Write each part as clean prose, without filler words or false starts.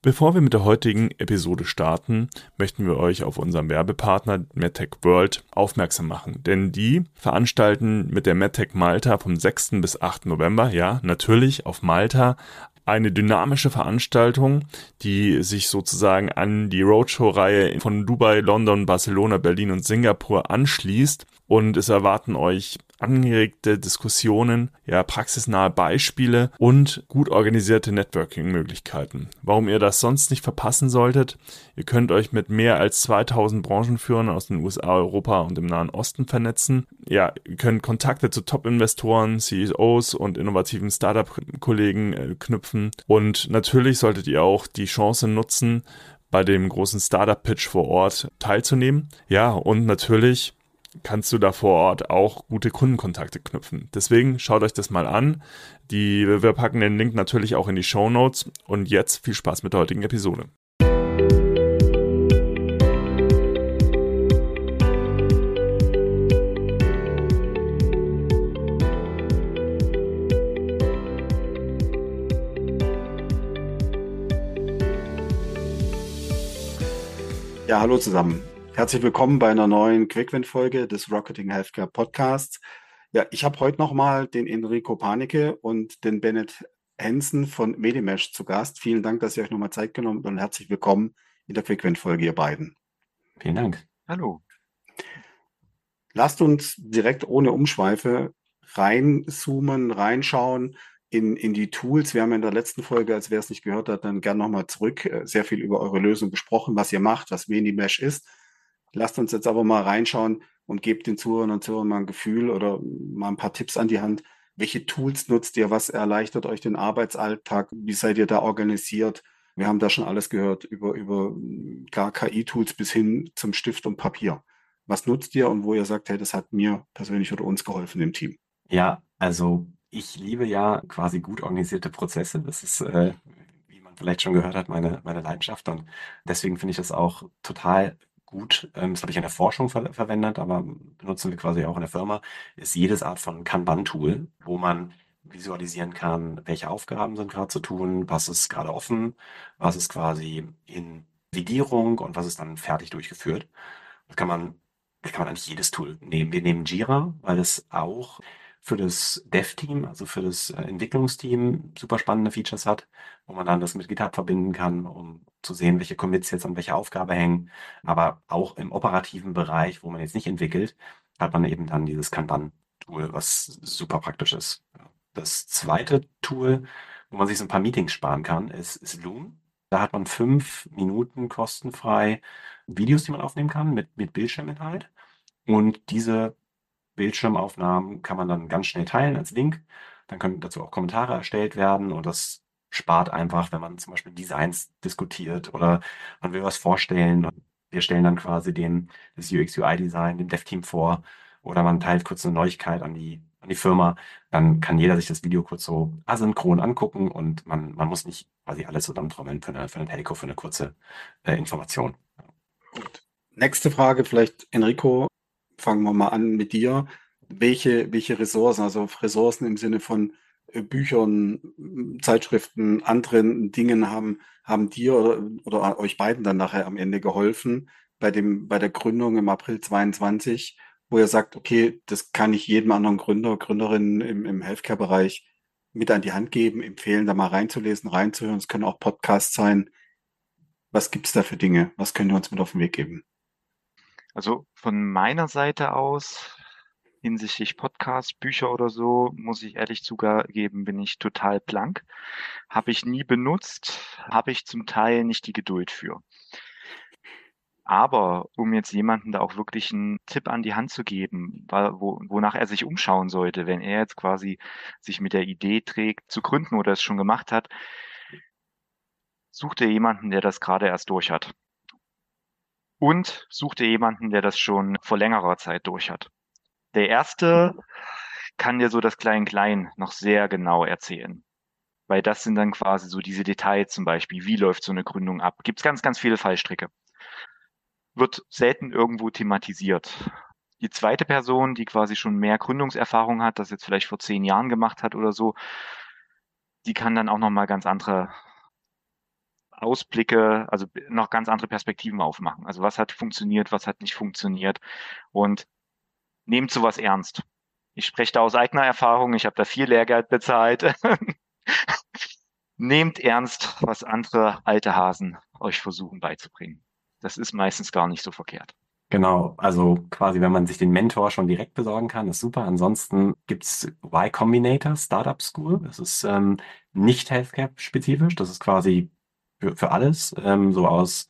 Bevor wir mit der heutigen Episode starten, möchten wir euch auf unseren Werbepartner MedTech World aufmerksam machen, denn die veranstalten mit der MedTech Malta vom 6. bis 8. November, ja, natürlich auf Malta, eine dynamische Veranstaltung, die sich sozusagen an die Roadshow-Reihe von Dubai, London, Barcelona, Berlin und Singapur anschließt. Und es erwarten euch angeregte Diskussionen, ja, praxisnahe Beispiele und gut organisierte Networking-Möglichkeiten. Warum ihr das sonst nicht verpassen solltet: Ihr könnt euch mit mehr als 2000 Branchenführern aus den USA, Europa und dem Nahen Osten vernetzen. Ja, ihr könnt Kontakte zu Top-Investoren, CEOs und innovativen Startup-Kollegen knüpfen. Und natürlich solltet ihr auch die Chance nutzen, bei dem großen Startup-Pitch vor Ort teilzunehmen. Ja, und natürlich kannst du da vor Ort auch gute Kundenkontakte knüpfen. Deswegen schaut euch das mal an. Wir packen den Link natürlich auch in die Shownotes. Und jetzt viel Spaß mit der heutigen Episode. Ja, hallo zusammen. Herzlich willkommen bei einer neuen Quick-Win-Folge des Rocketing Healthcare Podcasts. Ja, ich habe heute nochmal den Enrico Panicke und den Bennett Hensen von Medimesh zu Gast. Vielen Dank, dass ihr euch nochmal Zeit genommen habt und herzlich willkommen in der Quick-Win-Folge, ihr beiden. Vielen Dank. Hallo. Lasst uns direkt ohne Umschweife reinzoomen, reinschauen in die Tools. Wir haben in der letzten Folge, als wer es nicht gehört hat, dann gern nochmal zurück, sehr viel über eure Lösung gesprochen, was ihr macht, was Medimesh ist. Lasst uns jetzt aber mal reinschauen und gebt den Zuhörern und Zuhörern mal ein Gefühl oder mal ein paar Tipps an die Hand. Welche Tools nutzt ihr? Was erleichtert euch den Arbeitsalltag? Wie seid ihr da organisiert? Wir haben da schon alles gehört, über gar KI-Tools bis hin zum Stift und Papier. Was nutzt ihr und wo ihr sagt, hey, das hat mir persönlich oder uns geholfen im Team? Ja, also ich liebe ja quasi gut organisierte Prozesse. Das ist, wie man vielleicht schon gehört hat, meine Leidenschaft. Und deswegen finde ich das auch total gut. Das habe ich in der Forschung verwendet, aber benutzen wir quasi auch in der Firma, ist jedes Art von Kanban-Tool, wo man visualisieren kann, welche Aufgaben sind gerade zu tun, was ist gerade offen, was ist quasi in Vigierung und was ist dann fertig durchgeführt. Das kann man eigentlich jedes Tool nehmen. Wir nehmen Jira, weil es auch für das Dev-Team, also für das Entwicklungsteam, super spannende Features hat, wo man dann das mit GitHub verbinden kann, um zu sehen, welche Commits jetzt an welche Aufgabe hängen. Aber auch im operativen Bereich, wo man jetzt nicht entwickelt, hat man eben dann dieses Kanban-Tool, was super praktisch ist. Das zweite Tool, wo man sich so ein paar Meetings sparen kann, ist Loom. Da hat man 5 Minuten kostenfrei Videos, die man aufnehmen kann mit Bildschirminhalt. Und diese Bildschirmaufnahmen kann man dann ganz schnell teilen als Link. Dann können dazu auch Kommentare erstellt werden und das spart einfach, wenn man zum Beispiel Designs diskutiert oder man will was vorstellen. Und wir stellen dann quasi das UX-UI-Design dem Dev-Team vor oder man teilt kurz eine Neuigkeit an die Firma. Dann kann jeder sich das Video kurz so asynchron angucken und man muss nicht quasi alles zusammentrommeln für eine Telco, für eine kurze Information. Gut. Nächste Frage, vielleicht Enrico, fangen wir mal an mit dir. Welche Ressourcen, also Ressourcen im Sinne von Büchern, Zeitschriften, anderen Dingen haben dir oder euch beiden dann nachher am Ende geholfen bei der Gründung im April 22, wo ihr sagt, okay, das kann ich jedem anderen Gründer, Gründerin im Healthcare-Bereich mit an die Hand geben, empfehlen, da mal reinzulesen, reinzuhören. Es können auch Podcasts sein. Was gibt's da für Dinge? Was könnt ihr uns mit auf den Weg geben? Also von meiner Seite aus, hinsichtlich Podcasts, Bücher oder so, muss ich ehrlich zugeben, bin ich total blank. Habe ich nie benutzt, habe ich zum Teil nicht die Geduld für. Aber um jetzt jemanden da auch wirklich einen Tipp an die Hand zu geben, wonach er sich umschauen sollte, wenn er jetzt quasi sich mit der Idee trägt, zu gründen oder es schon gemacht hat, sucht er jemanden, der das gerade erst durch hat. Und such dir jemanden, der das schon vor längerer Zeit durch hat. Der erste kann dir so das Klein-Klein noch sehr genau erzählen. Weil das sind dann quasi so diese Details zum Beispiel. Wie läuft so eine Gründung ab? Gibt's ganz, ganz viele Fallstricke. Wird selten irgendwo thematisiert. Die zweite Person, die quasi schon mehr Gründungserfahrung hat, das jetzt vielleicht vor 10 Jahren gemacht hat oder so, die kann dann auch nochmal ganz andere Ausblicke, also noch ganz andere Perspektiven aufmachen. Also was hat funktioniert, was hat nicht funktioniert und nehmt sowas ernst. Ich spreche da aus eigener Erfahrung, ich habe da viel Lehrgeld bezahlt. Nehmt ernst, was andere alte Hasen euch versuchen beizubringen. Das ist meistens gar nicht so verkehrt. Genau, also quasi, wenn man sich den Mentor schon direkt besorgen kann, ist super. Ansonsten gibt's Y Combinator Startup School. Das ist nicht Healthcare-spezifisch. Das ist quasi für alles, so aus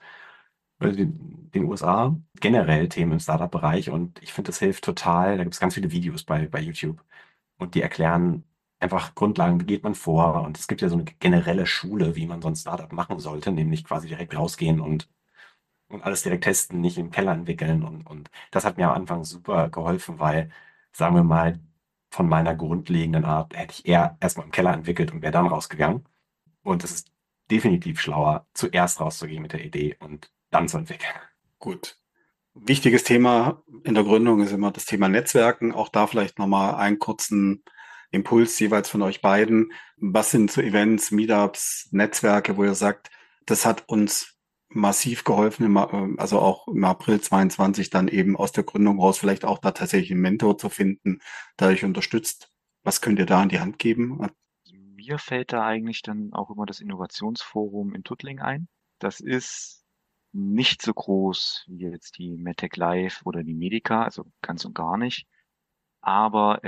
den USA. Generell Themen im Startup-Bereich. Und ich finde, das hilft total. Da gibt's ganz viele Videos bei YouTube. Und die erklären einfach Grundlagen, wie geht man vor. Und es gibt ja so eine generelle Schule, wie man so ein Startup machen sollte, nämlich quasi direkt rausgehen und alles direkt testen, nicht im Keller entwickeln. Und das hat mir am Anfang super geholfen, weil, sagen wir mal, von meiner grundlegenden Art hätte ich eher erstmal im Keller entwickelt und wäre dann rausgegangen. Und es ist definitiv schlauer, zuerst rauszugehen mit der Idee und dann zu entwickeln. Gut. Wichtiges Thema in der Gründung ist immer das Thema Netzwerken. Auch da vielleicht nochmal einen kurzen Impuls jeweils von euch beiden. Was sind so Events, Meetups, Netzwerke, wo ihr sagt, das hat uns massiv geholfen, also auch im April 22 dann eben aus der Gründung raus vielleicht auch da tatsächlich einen Mentor zu finden, der euch unterstützt. Was könnt ihr da an die Hand geben? Mir fällt da eigentlich dann auch immer das Innovationsforum in Tuttling ein. Das ist nicht so groß wie jetzt die MedTech Live oder die Medica, also ganz und gar nicht. Aber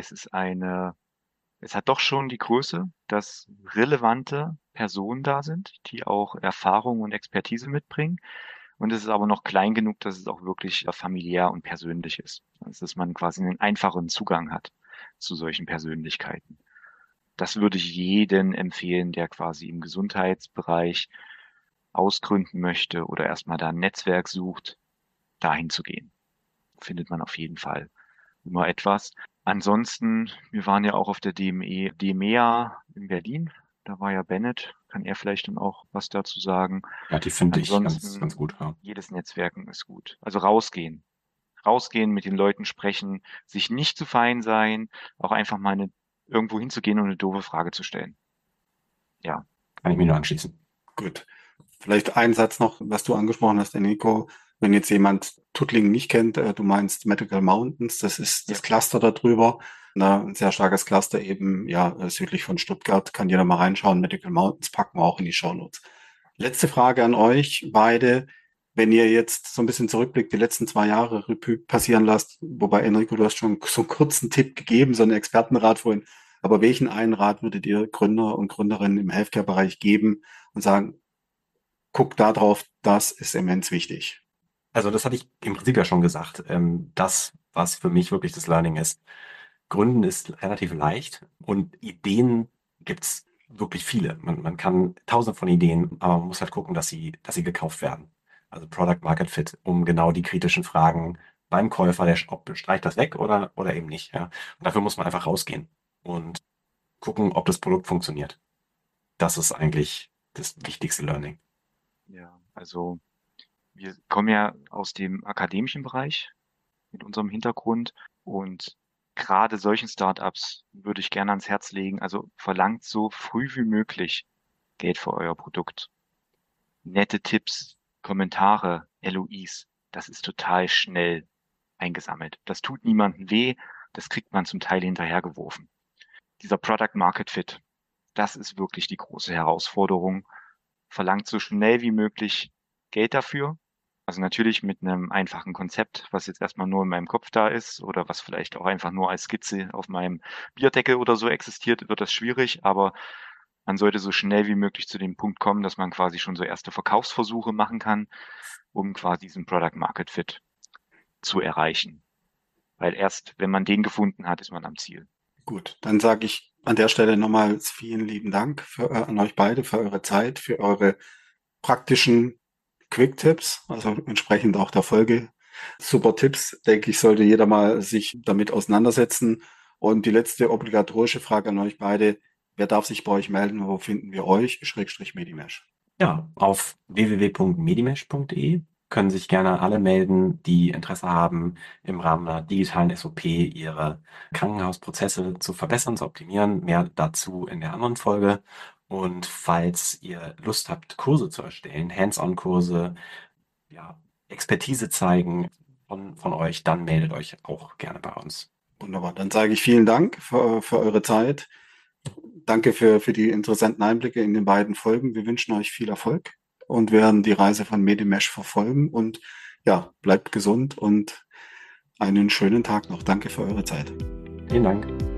es hat doch schon die Größe, dass relevante Personen da sind, die auch Erfahrung und Expertise mitbringen. Und es ist aber noch klein genug, dass es auch wirklich familiär und persönlich ist. Also, dass man quasi einen einfachen Zugang hat zu solchen Persönlichkeiten. Das würde ich jedem empfehlen, der quasi im Gesundheitsbereich ausgründen möchte oder erstmal da ein Netzwerk sucht, dahin zu gehen. Findet man auf jeden Fall immer etwas. Ansonsten, wir waren ja auch auf der DMEA in Berlin. Da war ja Bennett. Kann er vielleicht dann auch was dazu sagen? Ja, die finde ich ganz, Ansonsten, ganz gut. Ja. jedes Netzwerken ist gut. Also rausgehen. Rausgehen, mit den Leuten sprechen, sich nicht zu fein sein, auch einfach mal irgendwo hinzugehen und eine doofe Frage zu stellen. Ja. Kann ich mich nur anschließen. Gut. Vielleicht ein Satz noch, was du angesprochen hast, Enrico. Wenn jetzt jemand Tuttlingen nicht kennt, du meinst Medical Mountains, das ist das Ja. Cluster darüber. Ein sehr starkes Cluster eben, ja, südlich von Stuttgart. Kann jeder mal reinschauen. Medical Mountains packen wir auch in die Shownotes. Letzte Frage an euch beide. Wenn ihr jetzt so ein bisschen zurückblickt, die letzten 2 Jahre Revue passieren lasst, wobei Enrico, du hast schon so einen kurzen Tipp gegeben, so einen Expertenrat vorhin. Aber welchen einen Rat würdet ihr Gründer und Gründerinnen im Healthcare-Bereich geben und sagen, guck da drauf, das ist immens wichtig? Also das hatte ich im Prinzip ja schon gesagt. Das, was für mich wirklich das Learning ist, Gründen ist relativ leicht und Ideen gibt's wirklich viele. Man kann tausende von Ideen, aber man muss halt gucken, dass sie gekauft werden. Also Product Market Fit, um genau die kritischen Fragen beim Käufer, ob streicht das weg oder eben nicht. Ja. Und dafür muss man einfach rausgehen und gucken, ob das Produkt funktioniert. Das ist eigentlich das wichtigste Learning. Ja, also wir kommen ja aus dem akademischen Bereich mit unserem Hintergrund und gerade solchen Startups würde ich gerne ans Herz legen. Also verlangt so früh wie möglich Geld für euer Produkt. Nette Tipps, Kommentare, LOIs, das ist total schnell eingesammelt. Das tut niemandem weh, das kriegt man zum Teil hinterhergeworfen. Dieser Product Market Fit, das ist wirklich die große Herausforderung. Verlangt so schnell wie möglich Geld dafür. Also natürlich mit einem einfachen Konzept, was jetzt erstmal nur in meinem Kopf da ist oder was vielleicht auch einfach nur als Skizze auf meinem Bierdeckel oder so existiert, wird das schwierig, aber man sollte so schnell wie möglich zu dem Punkt kommen, dass man quasi schon so erste Verkaufsversuche machen kann, um quasi diesen Product Market Fit zu erreichen. Weil erst, wenn man den gefunden hat, ist man am Ziel. Gut, dann sage ich an der Stelle nochmals vielen lieben Dank an euch beide für eure Zeit, für eure praktischen Quick-Tipps, also entsprechend auch der Folge. Super Tipps, denke ich, sollte jeder mal sich damit auseinandersetzen. Und die letzte obligatorische Frage an euch beide. Wer darf sich bei euch melden? Wo finden wir euch? / Medimesh. Ja, auf www.medimesh.de können sich gerne alle melden, die Interesse haben, im Rahmen einer digitalen SOP ihre Krankenhausprozesse zu verbessern, zu optimieren. Mehr dazu in der anderen Folge. Und falls ihr Lust habt, Kurse zu erstellen, Hands-on-Kurse, ja, Expertise zeigen von euch, dann meldet euch auch gerne bei uns. Wunderbar. Dann sage ich vielen Dank für eure Zeit. Danke für die interessanten Einblicke in den beiden Folgen. Wir wünschen euch viel Erfolg und werden die Reise von Medimesh verfolgen. Und ja, bleibt gesund und einen schönen Tag noch. Danke für eure Zeit. Vielen Dank.